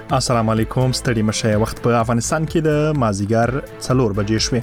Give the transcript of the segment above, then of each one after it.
السلام علیکم، ستړي مشه. وخت په افغانستان کې د مازیګر 4 بجې شوې.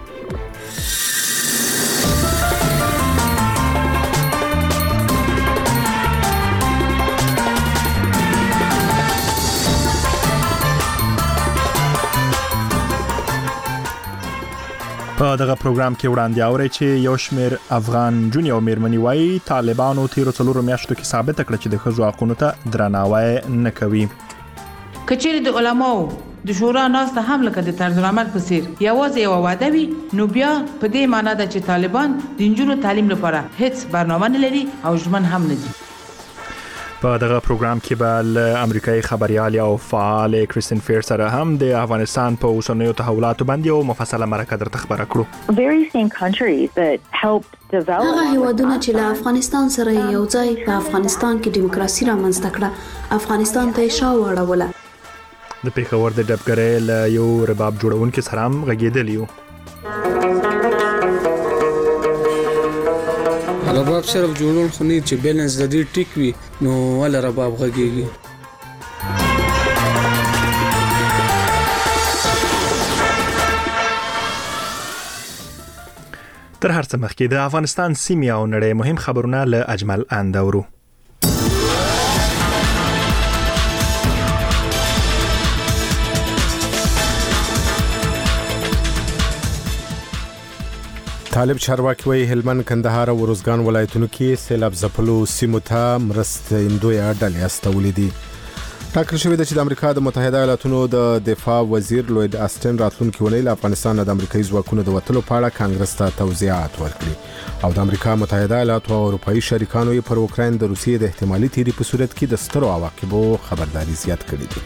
په دغه پروګرام کې وړاندې اوري چې یو شمېر افغان جونی او میرمنې وایي طالبانو تیرو 4 میاشتو کې ثابت کړ چې د ښځو حقوقو ته درناوی نه کوي. کچېرې د علماو د شورا ناسته هم لکه د طرز العمل په څیر یوازې یو وعده وي، نو بیا په دې معنی ده چې طالبان د نجونو تعلیم لپاره هیڅ برنامه نه لري او ژمن هم نه دي. په دغه پروګرام کې به ل امریکایي خبريال او فعال کریستین فیر سره هم د افغانستان په اوسنیو تحولاتو باندې یو مفصله مرکه درته خبره کړو. هغه هیوادونه چې له افغانستان سره یو ځای په افغانستان کې دیموکراسي رامنځته کړه، افغانستان ته شا واړوله. د پیښور د ډبګرې له یو رباب جوړونکو سره هم غږېدلی یو. رباب صرف جوړول خو نه چې بیلنس د دې ټیک وي نو ول رباب غږیږي. تر هر څه مخکې د افغانستان سیمې او نړۍ مهم خبرونه له اجمل اندورو. طالب چارواکي وایي هلمند، کندهار او روزګان ولایتونو کې سیلاب ځپلو سیمو ته مرستندویه ډلې استولې دي. ټاکل شوې ده چې د امریکا د متحده ایالاتونو د دفاع وزیر لوید آستن راتلونکي اونۍ له افغانستان د امریکایي ځواکونو د وتلو په اړه کانګرس ته توضیحات ورکړي او د امریکا متحده ایالاتو او اروپایي شریکانو یې پر اوکراین د روسیې د احتمالي تیري په صورت کې د سترو عواقبو خبرداري زیات کړې دي.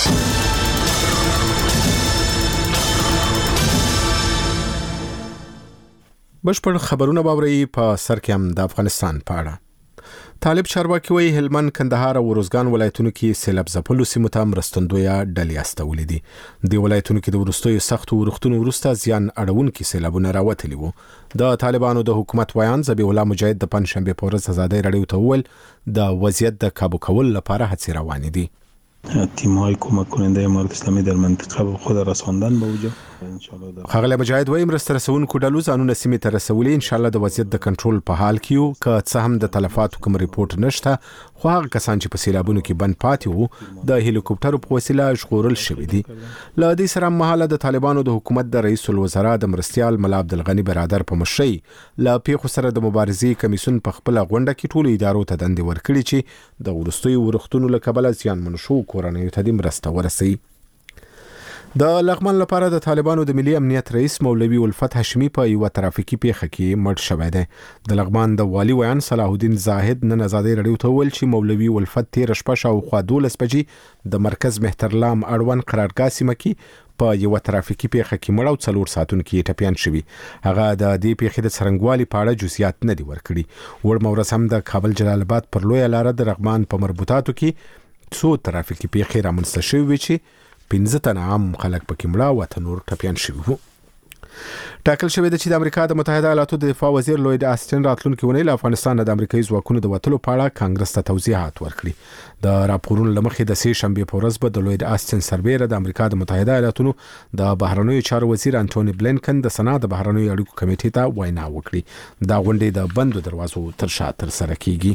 بشپړ خبرونه باوري په سر کې هم د افغانستان په اړه. طالب چارواکي وایي هلمند، کندهار او روزګان ولایتونو کې سیلاب ځپلو سیمو ته مرستندویه ډلې استولې دي. د ولایتونو کې د وروستیو سختو ورښتونو وروسته زیان اړونکي سیلابونه راوتلي وو. د طالبانو د حکومت ویان ذبیح الله مجاهد د پنځشنبه په ورځ ازادۍ راډیو ته وویل د وضعیت د کابو کولو لپاره هڅې روانې دي. تیم‌های کمک کننده امارات اسلامی در منطقه به خود رساندن به وجه خغل مجاهد وايي مرسته رسونکو ډلو ځانونه سیمې ته رسولي. ان شاء الله د وضعیت د کنټرول په حال کې یو، که څه هم د تلفاتو کوم ریپورت نشته، خو هغه کسان چې په سیلابونو کې بند پاتې وو د هلیکوپټرو په وسیله ژغورل شوي دي. له دې سره مهاله د طالبانو د حکومت د رئیس الوزرا د مرستیال ملا عبدالغني برادر په مشرۍ له پیښو سره د مبارزې کمیسیون په خپل غونډه کې ټولو ادارو ته دندې ورکړي چې د وروستیو ورښتونو له کبله زیانمنو شوو کورنیو ته د مرسته ورسوي. د لغمان لپاره د طالبانو د ملي امنیت رئیس مولوي الفت هاشمي په یو ترافیکي پیښه کې مړ شوی دی. د لغمان د والي ویان صلاح الدین زاهد نن ازادۍ راډیو ته وویل چې مولوي الفت تیر شپه شاوخوا 12 بجې د مرکز مهترلام اړوند قرارګاه سیمه کې په یو ترافیکي پیښه کې مړ او 4 ساعتونو کې ټپيان شوی. هغه د دې پیښې د څرنګوالي په اړه جزئیات نه دي ورکړي. ورمورس هم د کابل جلال آباد پر لویه لار د لغمان په مربوطاتو کې څو ترافیکي پیښې رامنځته شوې چې 15 تنه عام خلک پکې مړه او نور ټپيان شوي وو. ټاکل شوې ده چې د امریکا د متحده ایالاتو د دفاع وزیر لوید آستن راتلونکي اونۍ له افغانستان د امریکایي ځواکونو د وتلو په اړه کانګرس ته توضیحات ورکړي. د راپورونو لمخې د سې شنبه په ورځ به د لوید آستن سربېره د امریکا د متحده ایالاتو د بهرنیو چارو وزیر انټونی بلینکن د سنا د بهرنیو اړیکو کمیټې ته وینا وکړي. دا غونډه د بندو دروازو تر شا تر سره کیږي.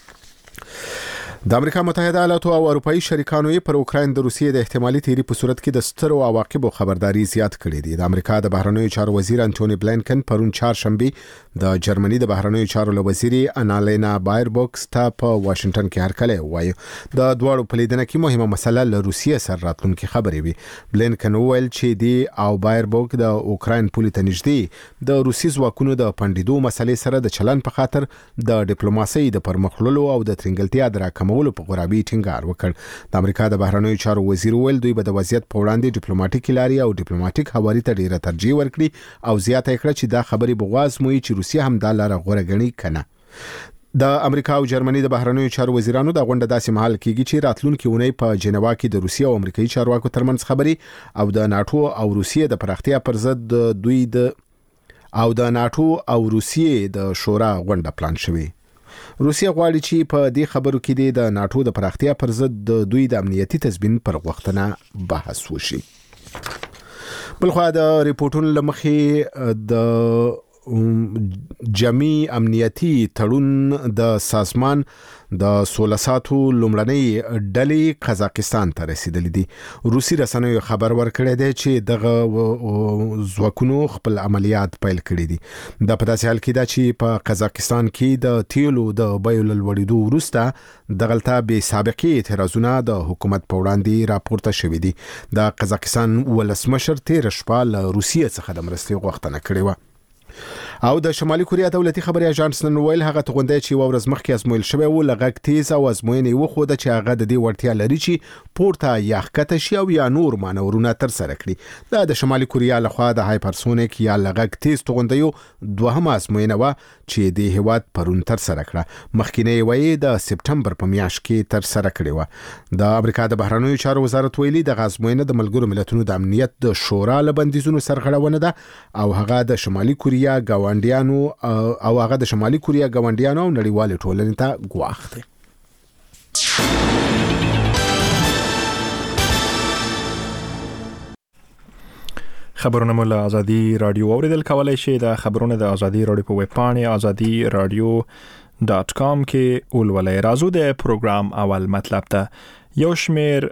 د امریکا متحده ایالاتو او اروپایي شریکانو پر اوکراین د روسیې د احتمالي تیري په صورت کې د سترو عواقبو خبرداري زیات کړې دي. د امریکا د بهرنیو چارو وزیر انټونی بلینکن پرون چهارشنبه د جرمني د بهرنیو چارو وزیر انالینا بایربوکس ته په واشنگټن کې هرکلی وایي. د دواړو په لیدنه کې مهمه مسله له روسیې سره راتلونکي خبرې وي. بلینکن وویل چې دی او بایربوک د اوکراین پولې ته نږدې د روسي ځواکونو د پندیدو مسلې سره د چلن په خاطر د ډیپلوماسۍ د پرمخللو او د ترنګلتیا د راکمولو په غرابي ټینګار وکړ. د امریکا د بهرنیو چارو وزیر ویل دوی به د وضعیت په وړاندې ډیپلوماټیک لارې او ډیپلوماټیک حوالې ته ډیره ترجیح ورکړي او زیاته کړه چې دا خبرې بغواز موي چې روسیه هم دا لاره غوره ګڼي کنه. د امریکا او جرمني د بهرنیو چارو وزیرانو د غونډه داسې مهال کېږي چې راتلونکي اونۍ په جنیوا کې د روسیې او امریکایي چارواکو ترمنځ خبرې او د ناتو او روسیې د پراختیا پر ضد دوی د او د ناتو او روسیې د شورا غونډه پلان شوې. روسیا غواړي چې په دې خبرو کې د ناتو د پراختیا پر ضد د دوی د امنیتي تضمین پر غوښتنه بحث وشي. بلخو د ریپورتونو لمخې د جمعي امنیتي تړون د سازمان د 16 ساتو لومړنۍ ډلې قزاقستان ته رسیدلې دي. روسي رسنیو خبر ورکړی دی چې دغه ځواکونو خپل عملیات پیل کړي دي. د په داسې حال کې دا چې په قزاقستان کې د تیلو د بیو لوړېدو وروسته دغلته بې سابقې اعتراضونه د حکومت په وړاندې راپورته شوي دي. د قزاقستان ولسمشر تیر شپه له روسیې څخه د مرستې غوښتنه کړې و. او د شمالي کوریا دولتي خبري اژانس نن ویل هغه توغندې چې ورځ مخکې ازمویل شوی و لغږ تیز او ازموینې وخوده چې هغه د دې وړتیا لري چې پورته یا ښکته شي او یا نور مانورونه تر سره کړي. د شمالي کوریا لخوا د هایپرسونیک یا لغږ تیز توغندیو دوهمه ازموینه و چې د هیواد پرون تر سره کړه. مخکینی وایي د سپټمبر په میاشت کې تر سره کړې و. د امریکا د بهرنیو چارو وزارت ویلي د ازموینه د ملګرو ملتونو د امنیت د شورا له بندیزونو سرغړونه ده او هغه د شمالي کوریا ګاونډیانو او هغه د شمالي کوریا ګاونډیانو او نړیوال ټولنې ته ګواښ دی. خبرونه مو له ازادي رادیو اوریدل کولای شئ. د خبرونه د ازادي رادیو په ویب پاڼه azadi-radio.com کې ولولئ. راځو د پروګرام اول مطلب ته. یو شمیر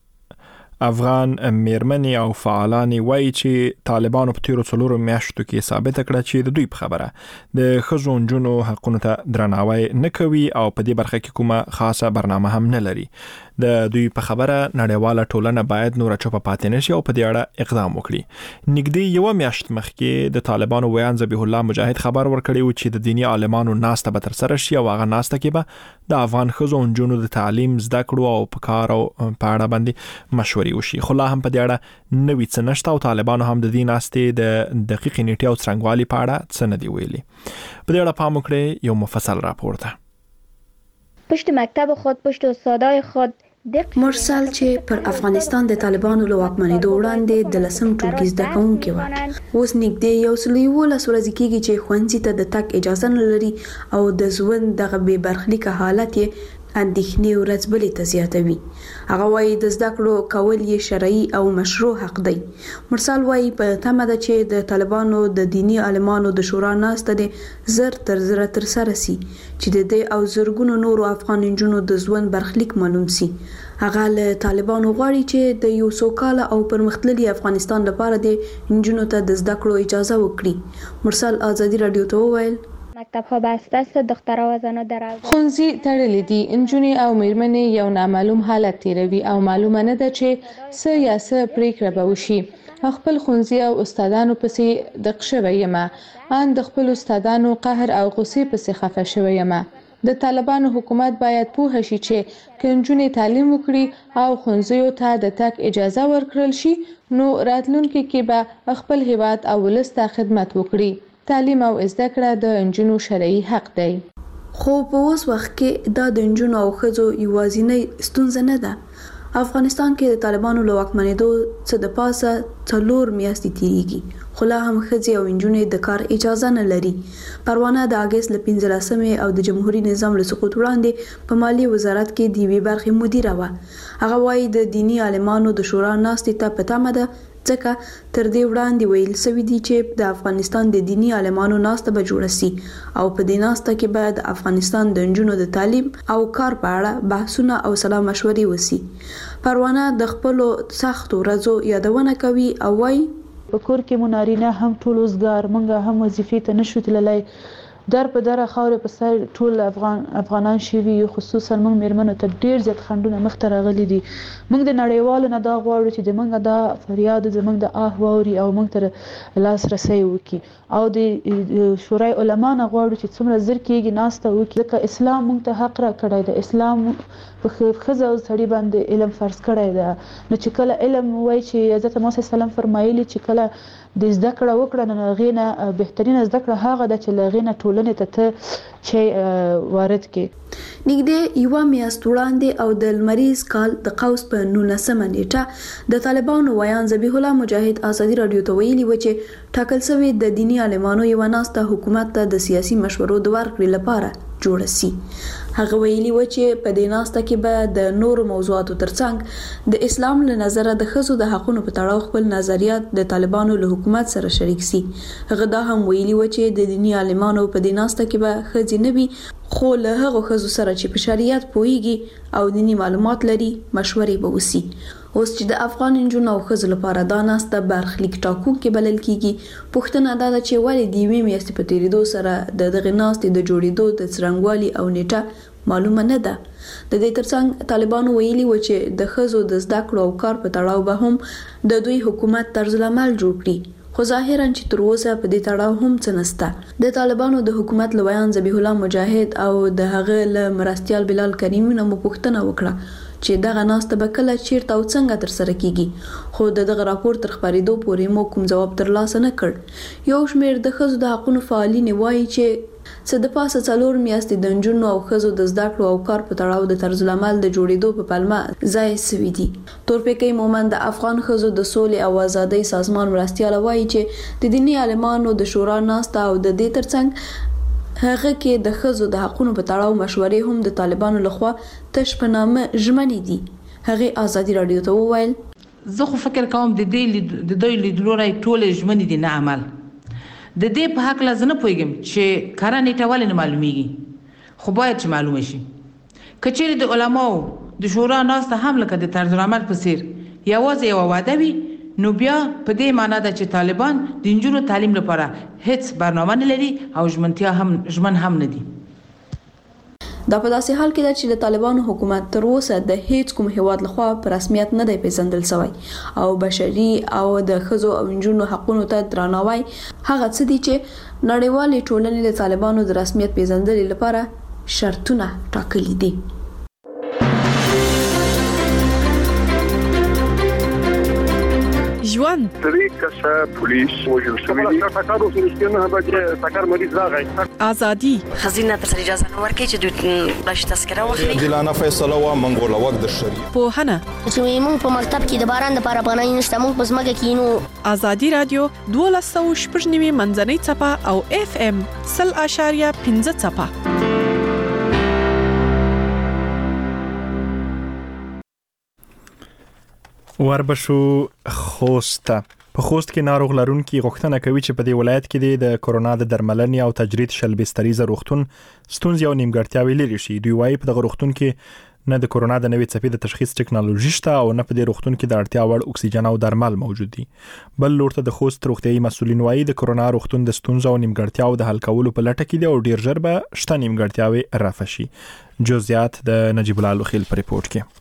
افغان میرمنې او فعالان وایي چې طالبانو په تیرو 4 میاشتو کې ثابت کړه چې د دوی په خبره د ښځو نجونو حقونو ته درناوی نه کوي او په دې برخه کې کومه خاصه برنامه هم نه لري. د دوی په خبره نړیواله ټولنه باید نور چوپه پاتې نشي او په دې اړه اقدام وکړي. نږدې یو میاشت مخکې د طالبانو ویان ذبیح الله مجاهد خبر ورکړی و چې د دینی عالمانو ناسته به تر سره شي او هغه ناسته کې به د افغان ښځو نجونو د تعلیم زده کړو او په کار او په اړه باندې مشورې وشي. خو لا هم په دې اړه نوې څه نشته او طالبانو هم د دې ناستې د دقیق نیټه او څرنګوالي په اړه څه نه دی ویلي. په دې اړه پام وکړئ. یو مفصل راپور ده. پشت مکتب خود، پشت استادای خود مرسل چې پر افغانستان د طالبانو له واکمنېدو وړاندې د لسم ټولګي زده کوونکې وه. اوس نږدې 11 ورځې کېږي چې ښوونځي ته د تګ اجازه نه لري او د ژوند دغه بې برخلیکه حالت یې اندېښنې ورځ بلې ته زیاتوي. هغه وایي د زده کړو کول یې شرعي او مشروع حق دی. مرسل وایي په تمه ده چې د طالبانو د دینی عالمانو د شورا ناسته د زر تر سره سي چې د دې او زرګونو نورو افغان نجونو د ژوند برخلیک معلوم سي. هغه له طالبانو غواړي چې د یو سوکاله او پرمختللي افغانستان لپاره د نجونو ته د زده کړو اجازه ورکړي. مرسل ازادي رادیو ته وویل مکتب‌ها بسته است، دخترها و زنها در ښوونځي تړلي دي. نجونې او میرمنې یو نامعلوم حالت تیروي او معلومه نه ده چې څه یا څه پریکړه به وشي. خپل ښوونځي او استادانو پسې دق شوی یم. ان د خپل استادانو قهر او غصې پسې خفه شوی یم. د طالبانو حکومت باید پوه شي چې که نجونې تعلیم وکړي او ښوونځیو ته د تګ اجازه ورکړل شي نو راتلونکي کې به خپل هیواد او ولس ته خدمت وکړي. تعلیم او زده کړه د نجونو شرعي حق دی. خو په اوس وخت کې دا د نجونو او ښځو یوازینۍ ستونزه نه ده. افغانستان کې د طالبانو له واکمنېدو څه د پاسه 4 میاشتې تیریږي خو لا هم ښځې او نجونې د کار اجازه نه لري. پروانه د اگست له 15 او د جمهوریت نظام له سقوط وړاندې په مالی وزارت کې د یوې برخې مدیره وه. هغه وایي د دینی عالمانو د شورا ناستې ته په تمه ده ځکه تر دې وړاندې ویل سوي دي چې د افغانستان د دینی عالمانو ناسته به جوړه سي او په دې ناسته کې به د افغانستان د نجونو د تعلیم او کار په اړه بحثونه او سلا مشورې وسي. پروانه د خپل سختو ورځو یادونه کوي او وایي په کور کې مو نارینه هم ټول وزګار منګه هم وظیفې ته نشو تللی. در په دره خاورې په سر ټول افغانان شوي خصوصا موږ میرمنو ته ډیر زیات خنډونه مخته راغلي دي. موږ د نړیوالو نه دا غواړو چې د موږ دا فریاد زموږ د آه واوري او موږ ته لاسرسی وکړي او د شورای علما نه غواړو چې څومره زر کېږي ناسته وکړي ځکه اسلام موږ ته حق را کړی دی. اسلام په ښځه او سړي باندې علم فرض کړی دی. نو چې کله علم وایي چې حضرت محمد صلی الله علیه وسلم فرمایلی چې کله د زده کړه وکړه نو هغې نه بهترینه زده کړه هغه ده چې له هغې نه ټولنې ته چې وارد کړي. نږدې یوه میاشت وړاندې او د لمریز کال د قوس په 19مه نیټه د طالبانو ویان ذبیح الله مجاهد ازادي رادیو ته ویلي و چې ټاکل شوی د دینی عالمانو یوه ناسته حکومت ته د سیاسي مشورو د ورکړې لپاره جوړ شي. هغه ویلي و چې په دې ناسته کې به د نورو موضوعاتو ترڅنګ د اسلام له نظره د ښځو د حقوقو په تړاو خپل نظریات د طالبانو له حکومت سره شریک شي. هغه دا هم ویلي و چې د دینی عالمانو په دې ناسته کې به ښځې نه وي، خو له هغو ښځو سره چې په شریعت پوهیږي او دینی معلومات لري مشورې به وشي. اوس چې د افغان نجونو او ښځو لپاره دا ناسته برخلیک ټاکونکې بلل کیږي، پوښتنه دا ده چې ولې د یوې میاشتې په تیریدو سره د دغه ناستې د جوړېدو د څرنګوالي او نیټه معلومه نه ده. د دې ترڅنګ طالبانو ویلي و چې د ښځو د زده کړو او کار په تړاو به هم د دوی حکومت طرزالعمل جوړ کړي، خو ظاهرا چې تر اوسه په دې تړاو هم څه نشته. د طالبانو د حکومت لویان ذبیح الله مجاهد او د هغه له مرستیال بلال کریمی نه پوښتنه وکړه چې دغه ناسته به کله چیرته او څنګه تر سره کیږي، خو دغه راپور تر خبرېدو پورې مو کوم جواب ترلاسه نه کړ. یو شمېر د ښځو د حقوقو فعالین وایي چې څه د پاسه 4 میاشتې د نجونو او ښځو د زده کړو او کار په تړاو د طرزالعمل د جوړېدو په پلمه ځای سوي دي. تورپیکی مومند د افغان ښځو د سولې او ازادۍ سازمان مرستیال وایي چې د دینی عالمانو د شورا ناسته او د دې ترڅنګ هغه کې د ښځو د حقوقو په تړاو مشورې هم د طالبانو لخوا تش په نامه ژمنې دي. هغه ازادي رادیو ته وویل زه خو فکر کوم د دوی لیدلوري ټول ژمنې دي نه عمل. د دې په حق لازم نه پوهیږم چې کاره نیټه ولې نه معلومیږي، خو باید چې معلومه شي. کچېرې د علماو د شورا ناسته هم لکه د طرزالعمل په څیر یوازې یو وعده وي، نو بیا په دې معنی ده چې طالبان د نجونو تعلیم لپاره هیڅ برنامه نه لري او ژمن هم نه دي. دا په داسې حال کې ده چې د طالبانو حکومت تر اوسه د هیڅ کوم هیواد لخوا په رسمیت نه دی پیژندل شوی او بشري او د ښځو او نجونو حقوقو ته درناوی هغه څه دي چې نړیوالې ټولنې د طالبانو د رسمیت پیژندلو لپاره شرطونه ټاکلي دي. ژوند طریقه پولیس وجل شوی دی تاکارو سرستنه به تاکار مریض راغی ازادي خزینه تر اجازه نه ورکړي چې د تذکره واخلي دلانه فیصله و منګول وخت د شری په هنه چې موږ په مکتب کې د باران لپاره پناه نشته، موږ په ځمکه کې نو. ازادي رادیو 12.9 منځنۍ چپه او FM 0.5 چپه. وربشو خوست. په خوست کې ناروغ لرونکي غوښتنه کوي چې په دې ولایت کې د کرونا د درملنې او تجرید شلبستریزه روغتون ستونزې او نیمګړتیاوې لري شي. دوی وايي په دغه روغتون کې نه د کرونا د نوې څپې د تشخیص ټکنالوژي شته او نه په دې روغتون کې د اړتیا وړ اکسیجن او درمل موجود دي. بل لورته د خوست روغتيایي مسؤلین وايي د کرونا روغتون د ستونزو او نیمګړتیاوو د حل کولو په لټه کې دی او ډیر ژر به شته نیمګړتیاوې رافع شي. جزئیات د نجیب الله لوخیل په ریپورت کې.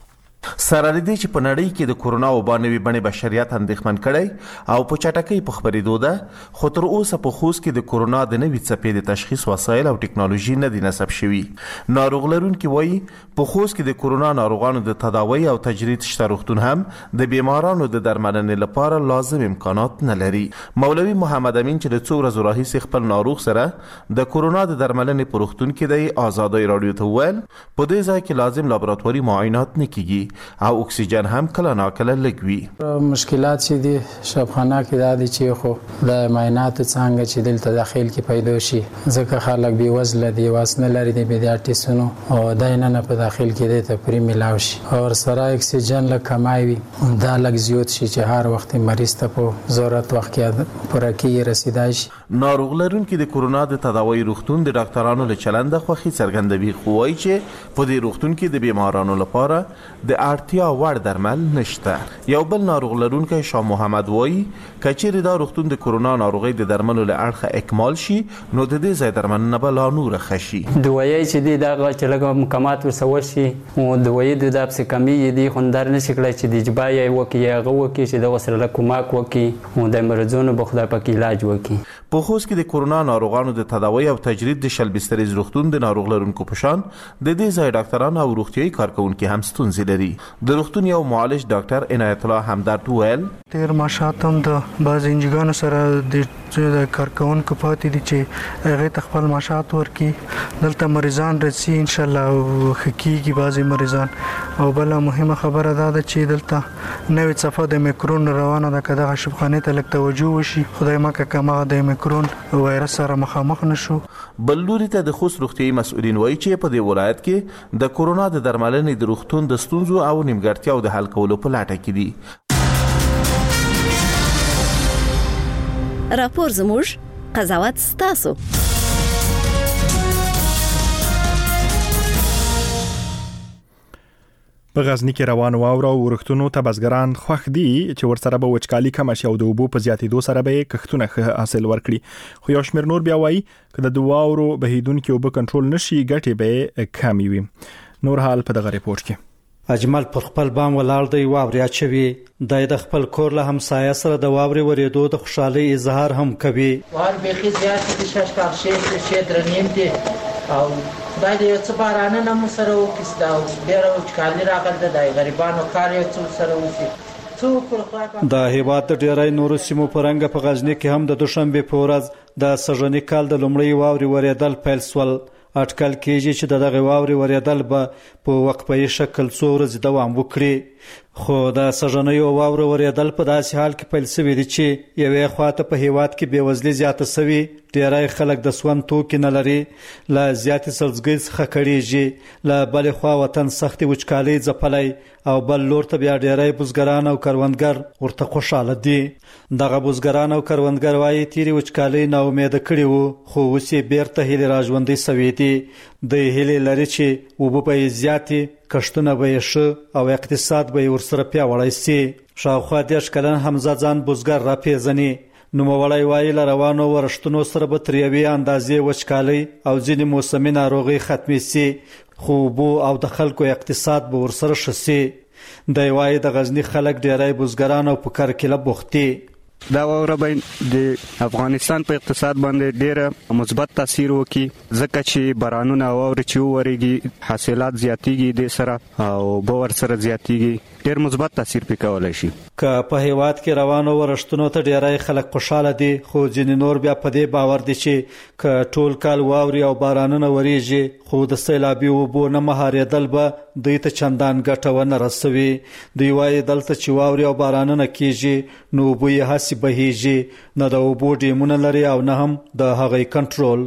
سره لري چې په نړۍ کې د کرونا وبا نوې بڼې بشریت اندېښمن کړي او په چټکۍ په خبرېدو ده، خو تر اوسه په خوست کې د کرونا د نوې څپې د تشخیص وسایل او ټکنالوژي نه دي نصب شوي. ناروغ لرونکي وایي په خوست کې د کرونا ناروغانو د تداوی او تجرید شته روغتون هم د بیمارانو د درملنې لپاره لازم امکانات نه لري. مولوي محمد امین چې د څو ورځو راهیسې خپل ناروغ سره د کرونا د درملنې په روغتون کې دی، آزادۍ رادیو ته وویل په دې ځای کې لازم لابراتواري معاینات نه کیږي او اکسیجن هم کله ناکله لږ وي. مشکلات چې دي شبخانه کې دا دي چې خو د معاینات څنګه چې دلته داخل کې پیدا شي، ځکه خلک بې وزله دي، واسنه لري د پیډیاټریسونو او دا نه په داخل کې د ته پرې ملاوي شي او سره اکسیجن لږ کمای وي، دا لږ زیات شي چې هر وخت مریض ته په ضرورت وخت کې پوره کې رسیدای شي. ناروغ لرونکي د کرونا د تداوی روغتون د ډاکټرانو له چلند خوخي څرګندوي، خو وايي چې په دې روغتون کې د بیمارانو لپاره د اړتیا وړ درمل نشته. یو بل ناروغ لرونکی شاه محمد وایي کچېرې دا روغتون د کرونا ناروغي د درملو له اړخه اکمال شي نو د دې ځای درملنه به لا نور ښه شي. دوایي چې دی دا چې لږ مکمات ورسول شي او دوایي د دابس کمی دی خوندار نشي کړی چې د جبای وکي هغه وکي چې د وسره کومک وکي او د مرزونو به خدای پاک علاج وکي. په خوست کې د کرونا ناروغانو د تداوی او تجرید د شلبستریز روغتون د ناروغ لرونکو په شان د دې ځای ډاکټران او روغتيایي کارکونکي هم ستونزې لري. د روغتون یو معالج ډاکټر عنایت الله همدرد وویل تیر ماشاتم د باز انجګانو سره د کارکونکو پاتې دي چې هغه خپل ماشات ورکي دلته مریضان رسي ان شاء الله او حقيقي بعضي مریضان او بل مهمه خبره ده چې دلته نوې صفه د میکرون روانه ده کده شفخانه ته لک توجه وشي خدای مکه کما د میکرون وایرس سره مخامخ نشو. بلوري ته د خوست روغتيایي مسؤلین وایي چې په دې ولایت کې د کورونا د درملنې د روغتون د ستونزو او نیمګړتیاو د حل کولو په لټه کې دي. راپور زموږ قضاوت ستاسو. په غزنی کې روان واوره او ورښتونو ته بزګران خوښ دي چې ورسره به وچکالي کم شي او د اوبو په زیاتېدو سره به کښتونه حاصل ورکړي. خو یو شمېر نور بیا وایي چې د واورو بهیدونکو اوبو کنټرول نشي ګټې به کم وي. نور حال په دغه ریپورت کې. اجمل پر خپل بام ولاړ دی واوریا چوي د خپل کور له همسایه سره د واوري ورېدو د خوشحالي اظهار هم کوي. وار به زیات دي شاشکار شي درنیم دي او دا د یو څه بارانه نه مسره وکړه او ډېر وچکالي راغله د غریبانو کار یو څه سره وسی. د هیواد د ډېرای نورو سیمو پرنګ په غزنی کې هم د دوشنبه په ورځ د سژنې کال د لومړی واوري ورېدل پیل سول. اټکل کېږي چې دغه واوري ورېدل به په وقفه شکل څو ورځې دوام وکړي. خو د سژنې واوري ورېدل په داسې حال کې پیل شوی دی چې یوې خواته په هیواد کې بېوزلي زیاته شوې، ډېری خلک د سون توکي نه لري، له زیاتې سبزګۍ څخه کړېږي، له بلې خوا وطن سختې وچکالۍ ځپلی او بل لور ته بیا ډېری بزګران او کروندګر ورته خوشحاله دي. دغه بزګران او کروندګر وایي تیرې وچکالۍ ناامیده کړي وو، خو اوس یې بیرته هیلې راژوندۍ شوې دي. د هیلې لري چې اوبه به یې زیاتې، کښتونه به یې ښه او اقتصاد به یې ورسره پیاوړی سي. شاوخوا 10 کلن حمزه ځان بزګر راپېژني. نوموړی وایي له روانو ورښتونو سره به تر یوې اندازې وچکالۍ او ځینې موسمي ناروغۍ ختمې سي، خو اوبو او د خلکو اقتصاد به ورسره ښه سي. دی وایي د غزني خلک ډېری بزګران او په کرکیله بوخت دي. دا واوره به د افغانستان په اقتصاد باندې ډېر مثبت تاثیر وکړي، ځکه چې بارانونه واوري چې وورېږي حاصلات زیاتېږي، د سره او باور سره زیاتېږي، ډېر مثبت تاثیر پې کولی شي. که په هیواد کې روانو ورښتونو ته ډېری خلک خوشحاله دي، خو ځینې نور بیا په دې باور دي چې که ټول کال واوري او بارانونه ورېږي خو د سیلابي اوبو نه مهارېدل به دوی ته چندان ګټه ونه رسوي. دوی وایي دلته چې واوري او بارانونه کېږي نو اوبه یې هسې بهیږي، نه د اوبو ډیمونه لري او نه هم د هغوی کنټرول.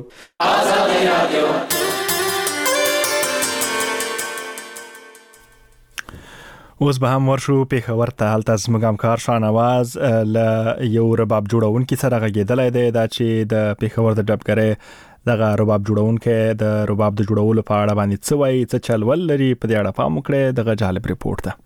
اوس به هم ورشو پیښور ته. هلته زموږ همکار شاهنواز له یو رباب جوړونکي سره غږېدلی دی، دا چې د پیښور د ډبګرۍ دغه رباب جوړونکی د رباب د جوړولو په اړه باندې څه وایي، څه چلول لري، په دې اړه پام وکړئ. دغه جالب ریپورت ده.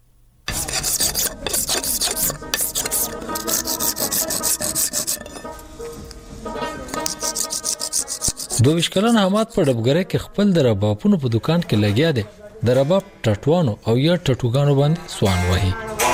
22 کلن حماد په ډبګرۍ کې خپل د ربابونو په دکان کې لګیا دی. د رباب ټټوانو او یا ټټوګانو باندې سوان وهي.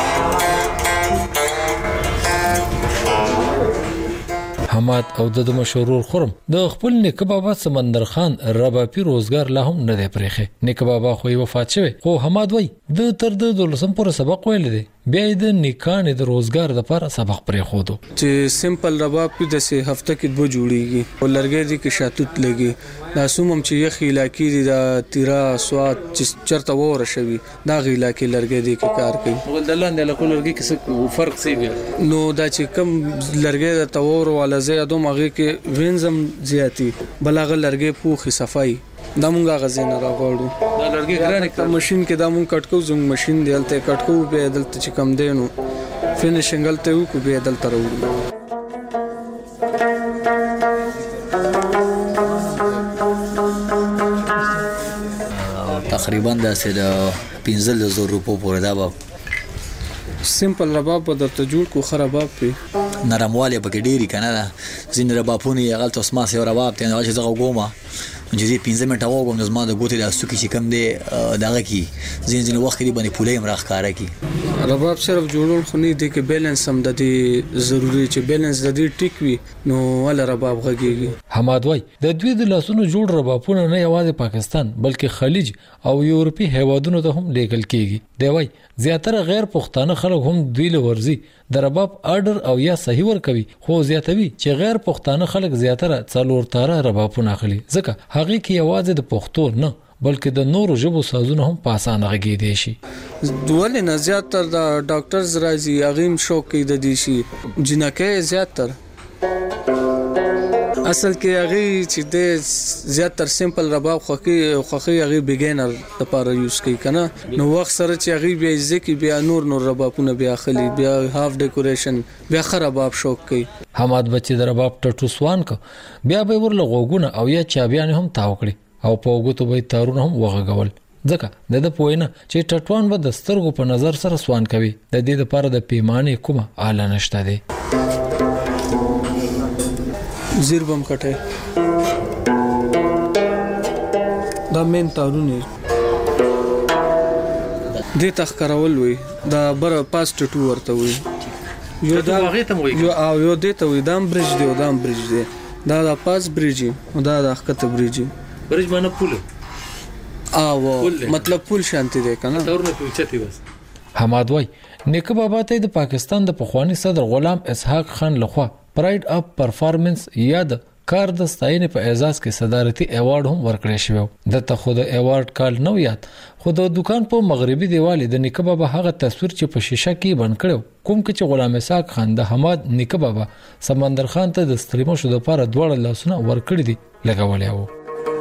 حماد او د مشهور خرم د خپل نیکه بابا سمندر خان ربابي روزګار لا هم نه دی پرېخه. نیکه بابا خو یې وفات شوی، خو حماد وای د تر د 12 پورې سبق ویل دی، بیا د نیکانې د روزګار لپاره سبق پرې خودو. چې سیمپل رباب په دسه هفته کې دوه جوړیږي او لرګي دي کې شاتوت لګي. دا سومم چې یخ علاقې دي د تیرا سواد چې چرته وره شوی دا غی علاقې لرګي دي کې کار کوي. ول دلان د لکو لرګي کې فرق سی وي نو دا چې کم لرګي د تور ولا زیادو مغه کې وینزم زیاتی بلغه لرګي پوخي صفای دا مونږه غزینه راغړو. دا لرګي ګرانه کړه ماشين کې دا مونږ کټکو زنګ ماشين دی هلته کټکو به دلته چې کم دینو فینیشنګ هلته وکړو به دلته راوړو. تقریبا د 15,000 روپو پورې دا به سیمپل رباب په درته جوړ کو خراباب په نرمواله پکې ډیری کنه دا زین ربابونه یې غلط اسما سي رباب ته نه چې زغه ګوما چې 15 منټه وګم د زما د ګوتې د سوکي چې کم دی دغه کی زین وخت دی باندې پولې مرخ کارا کی. رباب صرف جوړول خو نه دی کې بیلانس هم د دې ضروری چې بیلانس د دې ټیک وي نو ول رباب غږیږي. حماد وای د دوی د لاسونو جوړ ربابونه نه یوازې پاکستان بلکې خلیج او یورپی هیوادونو ته هم لیږل کیږي. دی وای زیاتره غیر پښتانه خلک هم دوی له ورزي د رباب آرډر او یا صحیح ورکوي خو زیاتوي چې غیر پښتانه خلک زیاتره څلور تاره ربابونه اخلي ځکه هغه کې یوازې د پښتو نه بلکې د نورو ژبو سازونه هم په اسانه غږیدي شي. ولې نه زیاتره د ډاکټرز راځي هغه شوق کوي د دې شي جنکه زیاتره اصل کې هغه چې د زیاتره سیمپل رباب خوخي هغه بیګینر لپاره یوز کوي کنه نو وخت سره چې هغه بیا ځکه بیا نور ربابونه بیا خلی بیا هاف ډیکوریشن بیا خراباب شوق کوي. حماد بچی د رباب ټټو سوان کو بیا به ورله غوګونه او یا چابيان هم تاو کړی او په وګتو به تارونه هم وغږول ځکه د پوینه چې ټټوان به د سترګو په نظر سره سوان کوي د دې لپاره د پیمانه کومه اعلی نشته دی. زیر بم کټه دا مين تارونه د تخکرول وي دا بر پاس ټټو ورته وي یو دا هغه ته وي یو د ته وي دام برج دی دام برج دی دا د پاس برج او دا د حقته برج باندې پول او مطلب پول شانتي دی کنه تورنه پوچتي بس. حماد وای نیکه بابا ته د پاکستان د پخوانی صدر غلام اسحاق خان لخوا پراید اپ پرفارمنس یا د کار د ستاینې په اعزاز کې صدارتي ایوارډ هم ورکړی شو د ته خود ایوارډ کال نو یاد خود د دکان په مغربي دیوال د نیکه بابا هغه تصویر چې په شیشه کې بند کړو کوم چې غلام اسحاق خان د حماد نیکه بابا سمندر خان ته د ستریمو شو د لپاره دوړ لاسونه ورکړي دي لګولې وو.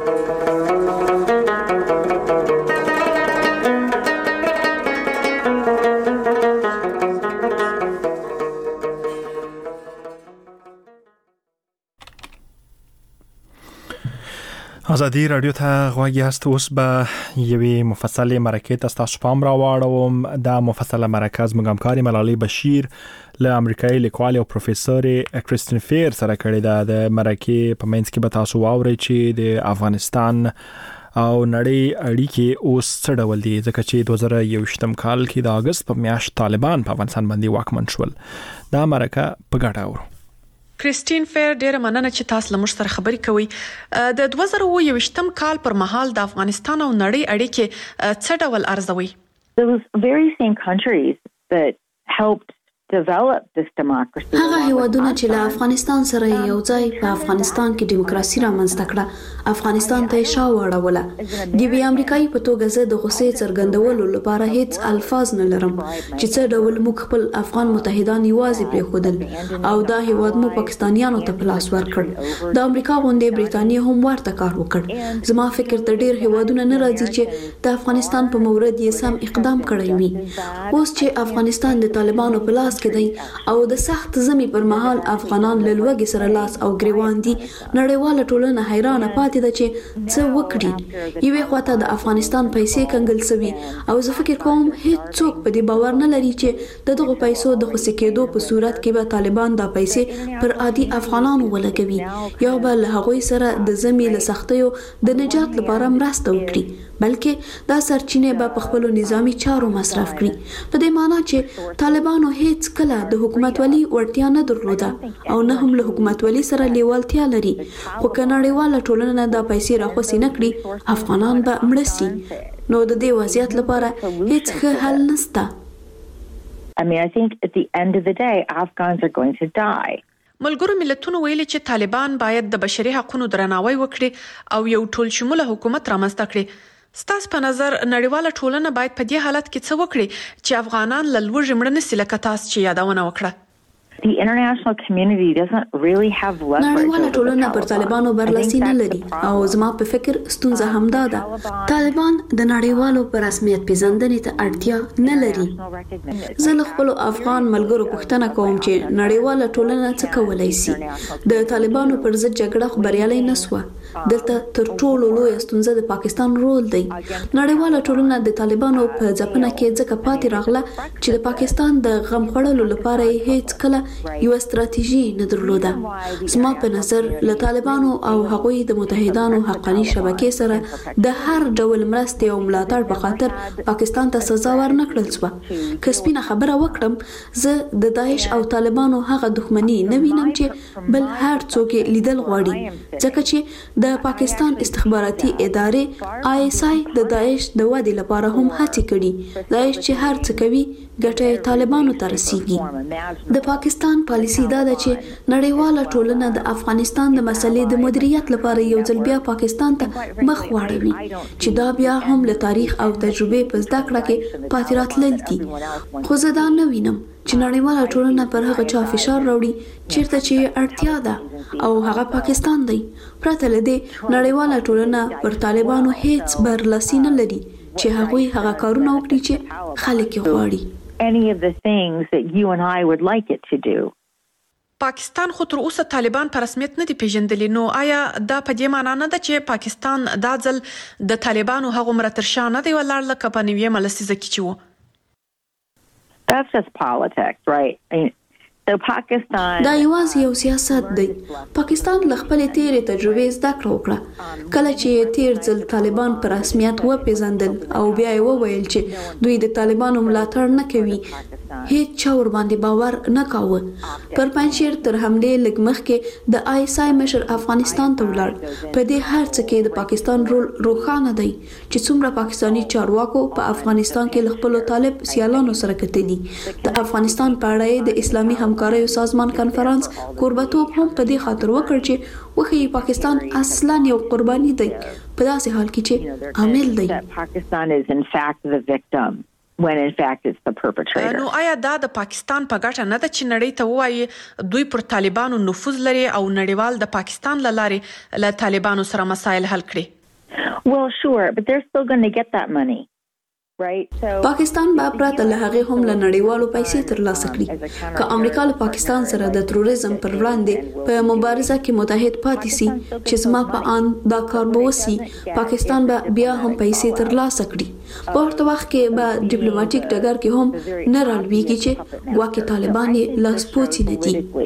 ازادي رادیو ته غواړی است اوس به یوې مفصله مرکه تاسو پام راوړم. دا مفصله مرکه از مګمکاری ملالۍ بشیر له امریکایي لیکوال او پروفیسور کریستین فیر سره کړې ده. د مرکه په منځ کې به تاسو واورئ چې د افغانستان او نړۍ اړیکې اوس څه ډول دي ځکه چې 2021 کال کې د اگست په میاشت طالبان په افغانستان باندې واکمن شول. دا مرکه په ګډه اورو. کریستین فیر ډیره مننه چې تاسو لمر سره خبري کوي. د 2021 کال پر مهال د افغانستان او نړۍ اړیکې څه ډول ارزوي؟ Those very same countries that helped develop this democracy. هغه هیوادونه چې له افغانستان سره یو ځای په افغانستان کې دیموکراسي رامنځته کړه افغانستان ته شا وړوله. د وی امریکایي په توګه زه د غوسې څرګندولو لپاره هیڅ الفاظ نه لرم چې څه ډول موږ خپل افغان متحدان یوازې پرېښودل او دا هیواد مو پاکستانیانو ته په لاس ورکړ. د امریکا غونډې برېټانیا هم ورته کار وکړ. زما فکر ته ډېر هیوادونه نه راځي چې د افغانستان په مورد یې سم اقدام کړی وي. اوس چې افغانستان د طالبانو په لاس او د سخت زمي پر مهال افغانان له لوګي سره لاس او ګریوان دي نړیواله ټولنه حیرانه پاتې ده چې څه وکړي. یوه خواته د افغانستان پیسې کنګل سوي او زه فکر کوم هیڅ څوک په دې باور نه لري چې دغه پیسو د خصوصي کېدو په صورت کې به طالبان دا پیسې پر عادي افغانانو ولګوي یا به له هغوی سره د زمي له سختیو د نجات لپاره مرسته وکړي بلکې دا سرچینه به په خپل نظامی چارو مصرف کړي. په دې معنی چې طالبانو هیڅ کله د حکومت ولی ورتیا نه درلوده او نه هم له حکومت ولی سره لیوالتیا لري. خو کناړیواله ټولنه دا پیسې راخوسي نه کړي افغانان به مړ شي. نو د دې وضعیت لپاره هیڅ ښه حل نشته. I mean, I think at the end of the day, Afghans are going to die. ملګرو ملتونو ویلي چې طالبان باید د بشري حقوقو درناوی وکړي او یو ټول شموله حکومت رامنځته کړي. ستاسو په نظر نړیواله ټولنه باید په دې حالت کې څه وکړي چې افغانان له لوږې مړه نشي لکه تاسو چې یادونه وکړه؟ The international community doesn't really have leverage. نړیواله ټولنه پر طالبانو برلاسي نه لري او زما په فکر ستونزه همدا ده. طالبان د نړیوالو پر رسمیت پیژندنې ته اړتیا نه لري. زه له خپل افغان ملګرو پوښتنه کوم چې نړیواله ټولنه څه کولای شي. د طالبانو پر ضد جګړه خبريالي نسوه. دلته تر ټولو لوی ستونزه د پاکستان رول دی. نړیواله ټولنه د طالبانو په ځپنه کې ځکه پاتې راغله چې د پاکستان د غم خړلو لپاره هیڅ کله یو ستراتیژي نه درلوده. زما په نظر له طالبانو او هغوی د متحدانو حقاني شبکې سره د هر ډول مرستې او ملاتړ په خاطر پاکستان ته سزا ورنکړل شوه. که سپینه خبره وکړم، زه د داعش او طالبانو هغه دښمني نه وینم چې بل هر څوک لیدل غواړي، ځکه چې د پاکستان استخباراتي ادارې ISI د داعش د ودې لپاره هم هڅې کړي. داعش چې هر څه کوي ګټه طالبانو ته رسیږي. د پاکستان پالیسي دا ده چې نړیواله ټولنه د افغانستان د مسلې د مدیریت لپاره یو ځل بیا پاکستان ته مخ واړوي، چې دا بیا هم له تاریخ او تجربې په زده کړه کې پاتې راتلل دي. خو زه دا نه وینم چې نړیواله ټولنه پر هغه چا فشار راوړي چیرته چې اړتیا ده او هغه پاکستان دی. پرته له دې نړیواله ټولنه پر طالبانو هیڅ برلاسي نه لري چې هغوی هغه کارونه وکړي چې خلک یې غواړي. Any of the things that you and I would like it to do. پاکستان خو تر اوسه طالبان په رسمیت نه دي پیژندلي، نو آیا دا په دې معنی نه ده چې پاکستان دا ځل د طالبانو هغومره تر شا نه دی ولاړ لکه په 90مه لسیزه کې چې و؟ That's just politics, right? So Pakistan دا یوازې یو سیاست دی. پاکستان له خپلې تیرې تجربې زده کړه وکړه. کله چې تیر ځل طالبان په رسمیت وپېژندل او بیا یې وویل چې دوی د طالبانو ملاتړ نه کوي، هیڅ چا ورباندې باور نه کاوه. پر پنځشیر تر حملې لږ مخکې د ISI مشر افغانستان ته ولاړ. په دې هر څه کې د پاکستان رول روښانه دی چې څومره پاکستاني چارواکو په افغانستان کې له خپلو طالب سیالانو سره کتلي. د افغانستان په اړه د اسلامي همکاریو سازمان کنفرانس کوربتوب هم په دې خاطر وکړ چې وښیي پاکستان اصلاً یو قرباني دی، په داسې حال کې چې عامل دی. Pakistan is in fact the victim when in fact it's the perpetrator. نو آیا دا د پاکستان په ګټه نه ده چې نړۍ ته ووایي دوی پر طالبانو نفوذ لري او نړیوال د پاکستان له لارې له طالبانو سره مسایل حل کړي؟ Well, sure, but they're still going to get that money. پاکستان به پرته له هغې هم له نړیوالو پیسې ترلاسه کړي. که امریکا له پاکستان سره د تروریزم پر وړاندې په مبارزه کې متحد پاتې سي، چې زما په آن دا کار به وسي، پاکستان به بیا هم پیسې ترلاسه کړي. په ورته وخت کې به ډیپلوماټیک ډګر کې هم نه رالویږي چې ګواکې طالبان یې لاسپوڅي نه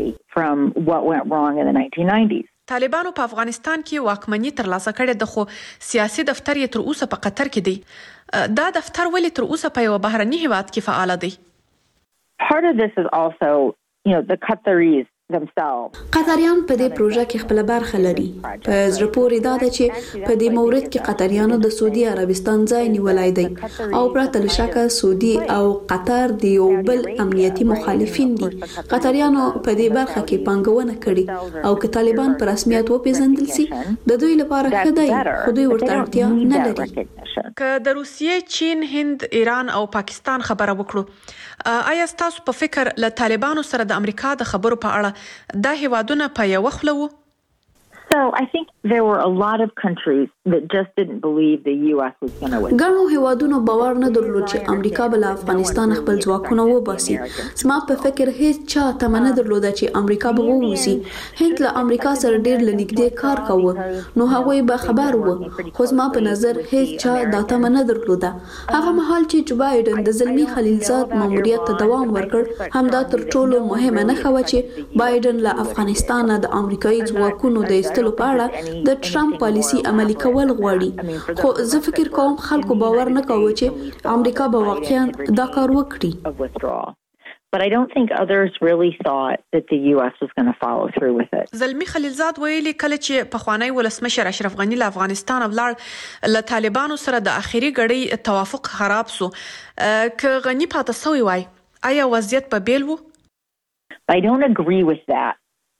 دي. طالبانو په افغانستان کې واکمني ترلاسه کړې ده، خو سیاسي دفتر یې تر اوسه په قطر کې دی. دا دفتر ولې تر اوسه په یو بهرني هیواد کې فعال دی؟ Part of this is also, the Qataris themselves. قطریان په دې پروژه کې خپل برخه لري. په زړه پورې دا ده چې په دې مورد کې قطریانو د سعودي عربستان ځای نیولای دی او پرته له شکه سعودي او قطر د یو بل امنیتي مخالفین دي. قطریانو په دې برخه کې پانګونه کړې او که طالبان په رسمیت وپېژندل سي د دوی لپاره ښه دی، خو دوی ورته اړتیا نه لري. که د روسیې، چین، هند، ایران او پاکستان خبره وکړو، آیا ستاسو په فکر له طالبانو سره د امریکا د خبرو په اړه دا هیوادونه په یو خوله وو؟ So I think there were a lot of countries that just didn't believe the US was going to win. ګڼو هیوادونو باور نه درلود چې امریکا به له افغانستان خپل ځواکونه وباسي. زما په فکر هیڅ چا تمه نه درلوده چې امریکا به ووځي. هند له امریکا سره ډیر لنږدې کار کاوه، نو هغوی به خبر وو، خو زما په نظر هیڅ چا دا تمه نه درلوده. هغه مهال چې جو بایدن د زلمی خلیلزاد ماموریت ته دوام ورکړ، همدا تر ټولو مهمه نه خو چې بایدن له افغانستان د امریکایي ځواکونو د ایستلو په اړه د ټرمپ پالیسي عملي کول غواړي. خو زه فکر کوم خلکو باور نه کوي چې امریکا به واقعا دا کار وکړي. But I don't think others really thought that the US was going to follow through with it. زلمی خلیلزاد ویلي کله چې پخوانی ولسمشر اشرف غنی له افغانستان ولاړ، له طالبانو سره د اخیری غړي توافق خراب سو. که غنی پاتې سوی وای، آیا وضعیت به بیل وو؟ I don't agree with that.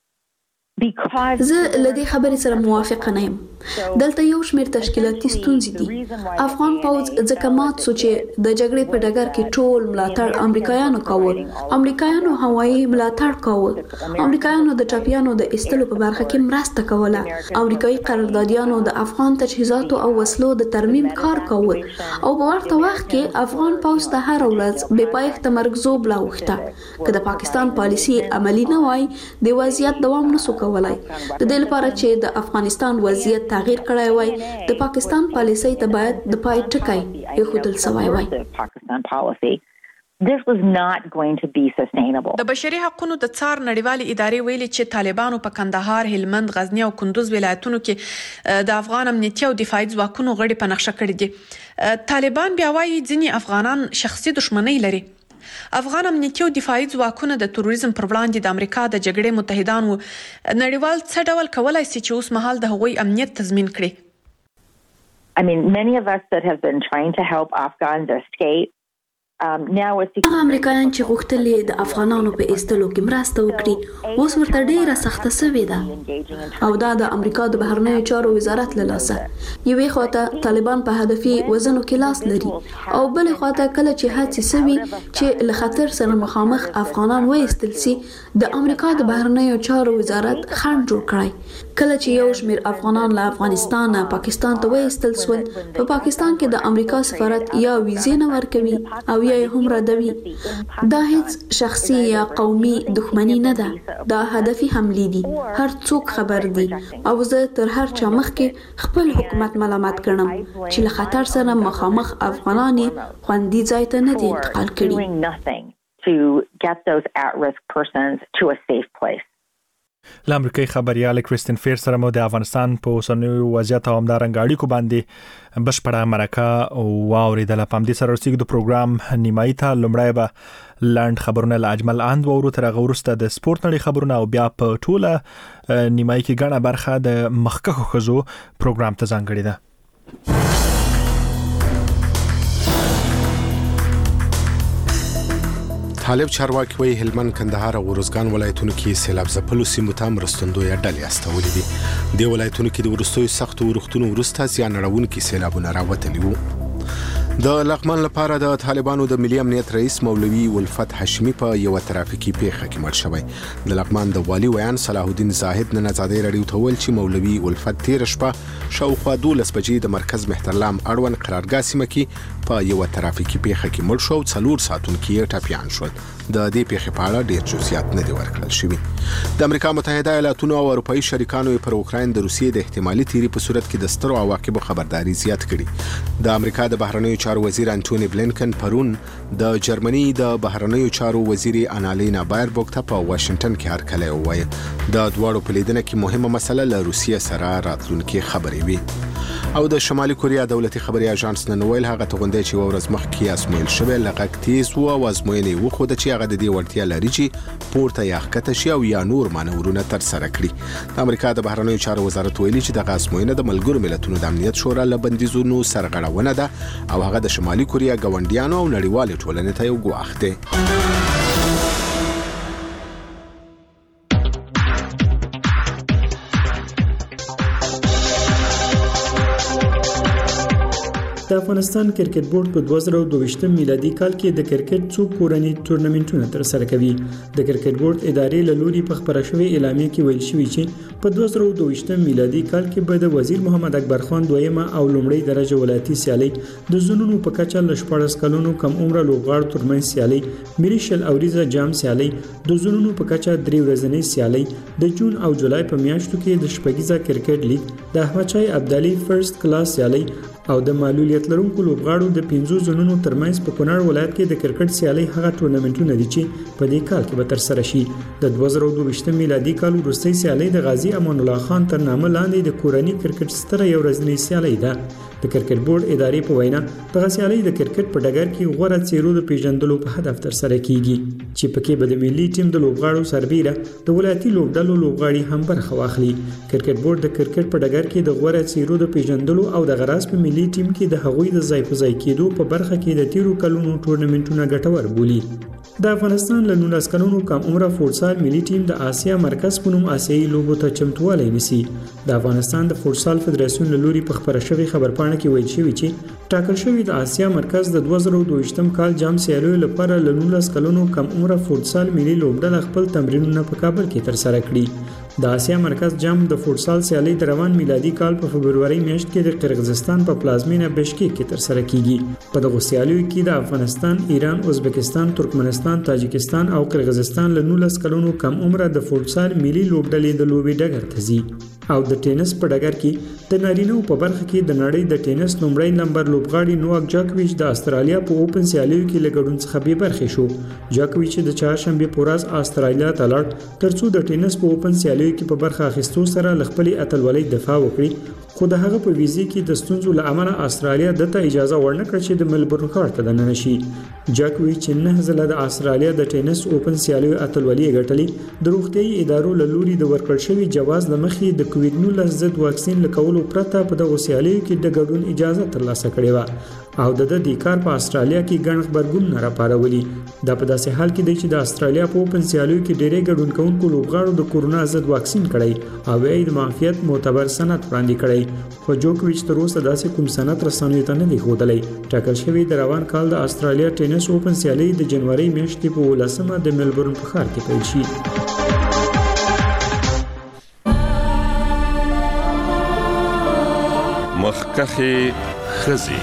زه له دې خبرې سره موافقه نه یم. دلته یو شمېر تشکیلاتي ستونزې دي. افغان پوځ ځکه مات سو چې د جګړې په ډګر کې ټول ملاتړ امریکایانو کاوه. امریکایانو هوایي ملاتړ کاوه. امریکایانو د ټاپیانو د ایستلو په برخه کې مرسته کوله. امریکایي قراردادیانو د افغان تجهیزاتو او وسلو د ترمیم کار کاوه او په ورته وخت کې افغان پوځ ته هر ورځ بې پایښته مرګ زوبله اوښته. که د پاکستان پالیسي عملي نه وای، د وضعیت دوام نسو کولای. د دې لپاره چې د افغانستان وضعیت تغییر کړای وای، د پاکستان پالیسي ته باید د پای ټکی ایښودل شوی وای. this was not going to be sustainable. د بشري حقوقو د څار نړیوالې ادارې ویلي چې طالبانو په کندهار، هلمند، غزنی او کندوز ولایتونو کې د افغان امنیتي او دفاعي ځواکونو غړي په نقشه کړي دي. طالبان بیا وايي ځینې افغانان شخصي دښمنۍ لري. افغان امنیتي او دفاعي ځواکونه د تروریزم پر وړاندې د امریکا د جګړې متحدان وو. نړیوال څه ډول کولای شي چې اوس مهال د هغوی امنیت تضمین کړي؟ I mean, many of us that have been trying to help Afghans escape. امریکایان چې غوښتل د افغانانو په ایستلو کې مرسته وکړي اوس ورته ډیره سخته سوې ده او دا د امریکا د بهرنیو چارو وزارت له لاسه. یوې خواته طالبان په هدفي وزنو کې لاس لري او بلې خواته کله چې هڅې سوي چې له خطر سره مخامخ افغانان وایستل سي د امریکا د بهرنیو چارو وزارت خنډ جوړ کړی. کله چې یو شمېر افغانان له افغانستان پاکستان ته وایستل سول په پاکستان کې د امریکا سفارت یا ویزې نه ورکوي او یا هم ردوي. دا هیڅ شخصي یا قومي دښمني نه ده، دا هدفي حملې دي. هر څوک خبر دي او زه تر هر چا مخکې خپل حکومت ملامت ګڼم چې له خطر سره مخامخ افغانان خوندي ځای ته نه دي انتقال کړي. To get those at-risk persons to a safe place. لامریکای خبريال کریستین فیر سره مو د افغانستان په اوسنیو وضعیت او همدارنګ اړیکو باندې بشپړه مرکه او واوریدل. په همدې سره ورسېږو د پروګرام نیمایي ته. لومړی به لاند خبرونه له اجمل اند وورو، تر هغه وروسته د سپورت نړۍ خبرونه او بیا په ټوله نیمایي کې ګڼه برخه د مخکښو ښځو پروګرام ته ځانګړې ده. طالب چارواکي وایي هلمند، کندهار او ارزګان ولایتونو کې سیلاب ځپلو سیمو ته مرستندویه ډلې استولې دي. د ولایتونو کې د وروستیو سختو ورښتونو وروسته زیان اړونکي سیلابونه راوتلي وو. د لغمان لپاره د طالبانو د ملي امنیت رئیس مولوي الفت هاشمي په یو ترافیکي پیښه کې مړ شوی. د لغمان د والي ویان صلاح الدین زاهد نن ازادي رادیو ته ویل چې مولوي الفت تیر شپه شاوخوا 12 بجې د مرکز مهترلام اړوند قرارګاه سیمه کې په یو ترافیکي پیښه کې مړ شو. 4 ساعتونو کې ټاپیان شول. د دې پیښې په اړه ډېر جزئیات نه دي ورکړل شوي. د امریکا متحده ایالاتونو او اروپایي شریکانو پر اوکراین د روسیې د احتمالي تیری په صورت کې د سترو عواقبو خبرداري زیات کړي. د امریکا د بهرنیو چارو وزیر انټونی بلینکن پرون د جرمني د بهرنیو چارو وزیر انالینا بایربوک ته په واشنگټن کې هرکلی وویل. د دواړو په لیدنه کې مهمه مسله له روسیې سره راتلونکي خبرې وي. او د شمالي کوریا دولتي خبري اژانس نن ویل هغه توغندې چې ورځ مخکې ازمویل شوی لغږ تیز و او ازموینې وخوده چې هغه د دې وړتیا لري چې پورته یا ښکته شي او یا نور مانورونه تر سره کړي. د امریکا د بهرنیو چارو وزارت ویلي چې دغه ازموینه د ملګرو ملتونو د امنیت شورا له بندیزونو سرغړونه ده او هغه د شمالي کوریا ګاونډیانو او نړیوال ټولنې ته یو ګواښ دی. د افغانستان کرکټ بورډ په 2022 میلادي کال کې د کرکټ څو کورني ټورنمنټونه تر سره کوي. د کرکټ بورډ ادارې له لوري په خبره شوې اعلامیه کې ویل شوی چې په 2022 میلادي کال کې به د وزیر محمد اکبر خان دویمه او لومړی درجه ولایتي سیالي د زونونو په کچه ل 14 کلونو کم عمره لوبغاړو ترمنځ سیالي، ملي شل اوریزه جام سیالي، د زونونو په کچه 3 ورځنۍ سیالي، د جون او جولای په میاشتو کې د شپږیزه کرکټ لیګ، د احمد شاه ابدالي فرست کلاس سیالي او د معلولیت لرونکو لوبغاړو د 15 زونونو ترمنځ په کونړ ولایت کې د کرکټ سیالي هغه ټورنمنټونه دي چې په دې کال کې به تر سره شي. د 2022 میلادي کال وروستۍ سیالي د غازی امان الله خان تر نامه لاندې د کورني کرکټ ستره یو ورځنۍ سیالي ده. د کرکټ بورډ ادارې په وینا دغه سیالي د کرکټ په ډګر کې غوره څیرو د پیژندلو په هدف تر سره کیږي چې پکې به د ملي ټیم د لوبغاړو سربیره د ولایتي لوبډلو لوبغاړي هم برخه واخلي. کرکټ بورډ د کرکټ په ډګر کې د غوره څیرو د پیژندلو او د غراس په ملي ټیم کې د هغوی د ځای په ځای کېدو په برخه کې د تیرو کلونو ټورنمنټونه ګټور بولي. د افغانستان له 19 کلونو کم عمره فوټسال ملي ټیم د آسیا مرکز په نوم آسیایي لوبو ته چمتووالی نیسي. د افغانستان د فوټسال فدراسیون له لوري په خبره شوې خبرپاڼه کې ویل شوی چې ټاکل شوی د آسیا مرکز د 2022 کال جام سیالیو لپاره له 19 کلونو کم عمره فوټسال ملي لوبډله خپل تمرینونه په کابل کې تر سره کړي. د آسیا مرکز جام د فوټسال سیالي د روان میلادي کال په فبرवरी میاشت کې د قرغیزستان په پلازمینه بشکیک کې ترسره کیږي. په دغه سیالیو کې د افغانستان، ایران، ازبکستان، ترکمنستان، تاجکستان او قرغیزستان له 19 کلونو کم عمره د فوټسال ملي لوبډلې د لوبې ډګر ته ځي. او د ټینس په ډګر کې د نارینه‌و په برخه کې د نړۍ د ټینس لومړی نمبر لوبغاړي نوواک جاکوویچ د استرالیا په اوپن سیالیو کې له ګډون څخه بې برخې شو. جاکوویچ د چهارشنبه په ورځ استرالیا ته لاړ ترڅو د ټینس په اوپن سیالیو کې په برخه اخیستو سره له خپلې اتلولۍ دفاع وکړي، خو د هغه په ویزې کې د ستونزو له امله استرالیا دته اجازه ورنکړه چې د ملبورن ښار ته دننه شي. جاکوویچ 9 ځله د استرالیا د ټینس اوپن سیالیو اتلولي ګټلې، د روغتیايي ادارو له لوري د ورکړل شوی جواز له مخې د کووډ-19 ضد واکسین لکولو پرته په دغه سیالیو کې د ګډون اجازه ترلاسه کړې و او د دې کار په استرالیا کې ګڼ خبرګون راپارولي. دا په داسې حال کې دی چې د استرالیا په اوپن سیالیو کې ډېری ګډون کوونکو لوبغاړو د کورونا ضد واکسین کړی او یې د معافیت معتبر سند وړاندې کړی، خو جوکوویچ تر اوسه داسې کوم سند رسنیو ته نه دی ښودلی. ټاکل شوی د روان کال د استرالیا ټینس اوپن سیالي د جنوري میاشتې په 18مه د ملبورن په ښار کې پیل شي. مخکخې خزي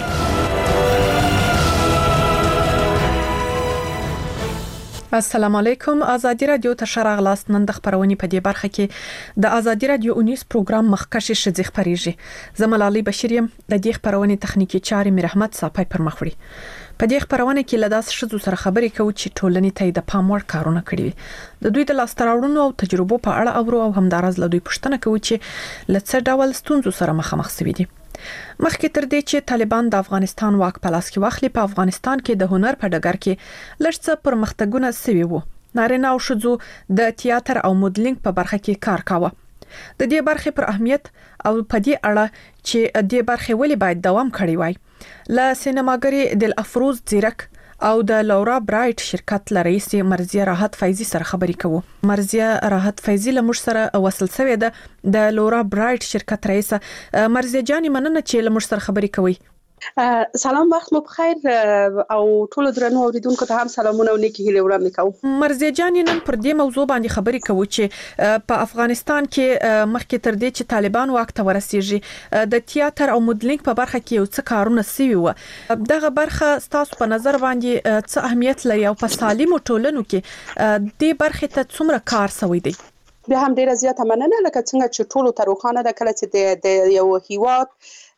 السلام علیکم. ازادي رادیو ته شراغلاست. نن د خبرونې په دې برخه کې د ازادي رادیو اونیس پروګرام مخکشه شذ خبريږي. زملالي بشریم د دې خبرونې تخنیکی چارې میر احمد صاحب پر مخ وړي. په دې خبرونه کې لداس شذو سره خبرې کوي چې ټولنې ته د پام وړ کارونه کړی د دوی د لاستراوړونو او تجربو په اړه اورو او همدارز له دوی پوښتنه کوي چې لڅ ډول ستونزو سره مخامخ شوي دي. مخکې تر دې چې طالبان د افغانستان واک په لاس کې واخلي، په افغانستان کې د هنر په ډګر کې لږ څه پرمختګونه شوي وو. نارینه او ښځو د تیاتر او مودلینګ په برخه کې کار کاوه. د دې برخې پر اهمیت او په دې اړه چې دې برخې ولې باید دوام کړی وای، له سینماګری دل افروز زیرک او د لورا برایټ شرکت لرئیس مرزیه راحت فیضی سره خبرې کوو. مرزیه راحت فیضی له موږ سره وصل شوې ده. د لورا برایټ شرکت رئیس مرزیه جاني، مننه چې له موږ سره خبرې کوي. سلام، وخت مو بخیر او ټول درنو اوریدونکو ته هم سلامونه او نیکی هیله وړاندې کوم. مرزیه جاني، نن پر دې موضوع باندې خبرې کوو چې په افغانستان کې مخکې تر دې چې طالبان واک ته ورسیږي د تیاتر او مودلینګ په برخه کې یو څه کارونه شوي و. دغه برخه ستاسو په نظر باندې څه اهمیت لري او په سالمو ټولنو کې دې برخه ته څومره کار شوی دی؟ بیا هم ډیره زیاته مننه. لکه څنګه چې ټولو ته روښانه ده کله چې د یو هیواد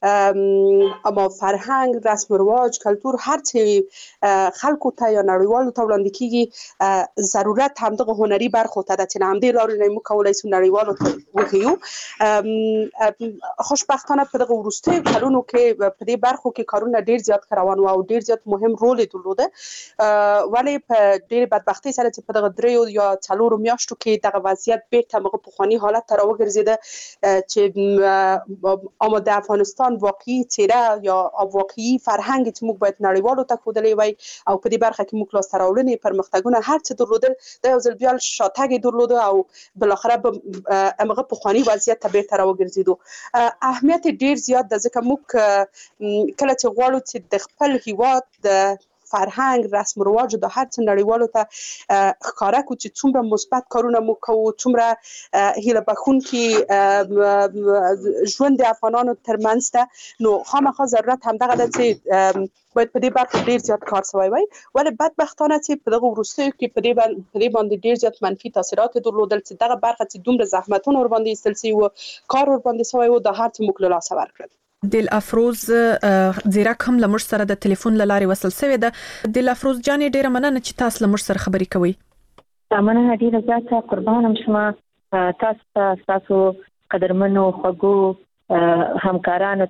اما فرهنګ، رسم و رواج، کلتور هر څه خلکو ته یا نړیوالو ته وړاندې کیږي، ضرورت هم دغه هنري برخو ته ده چې همدې لارې نه موږ کولای شو نړیوالو ته وښیو. خوشبختانه په دغه وروستیو کلونو کې په دې برخو کې کارونه ډیر زیات روان و او ډیر زیات مهم رول یې درلوده، ولی په ډیر بدبختۍ سره چې په دغه 3 یا 4 میاشتو کې دغه وضعیت بیرته مغه پخوانی حالت ته راوګرځیده چې آماده افغانستان واقعي چهره یا واقعي فرهنګ چې موږ باید نړیوالو ته ښودلی وای او په دې برخه کې موږ لاسته راوړنې پرمختګونه هر څه درلودل، د یو ځل بیا شاتګ درلوده او بلاخره به امغه پخوانی وضعیت ته بیرته راوګرځیدو. اهمیت ډیر زیات ده ځکه موږ کله چې غواړو چې د خپل هیواد د فرهنګ، رسم و رواج د هر څه نړیوالو ته ښکارا کو چې څومره مثبت کارونه مو کوو، څومره هیله بخونکي ژوند د افغانانو ترمنځ ده، نو خامخا ضرورت هم دغه ده چې باید په دې برخه ډیر زیات کار شوی وای. ولی بدبختانه چې په دغه وروستیو کې په دې باندې ډیر زیات منفي تاثیرات درلودل چې دغه برخه چې دومره زحمتونه ور باندې ایستل شوی و، کار ور باندې شوی و، د هر څه موږ له لاسه ورکړل. دل افروز زیرک هم له موږ سره د ټلیفون له لارې وصل شوی ده. دل افروز جاني، ډیره مننه چې تاسو له موږ سره خبرې کوي. مننه ډیره زیاته، قربانم شمه. تاسو قدرمنو خوږو همکارانو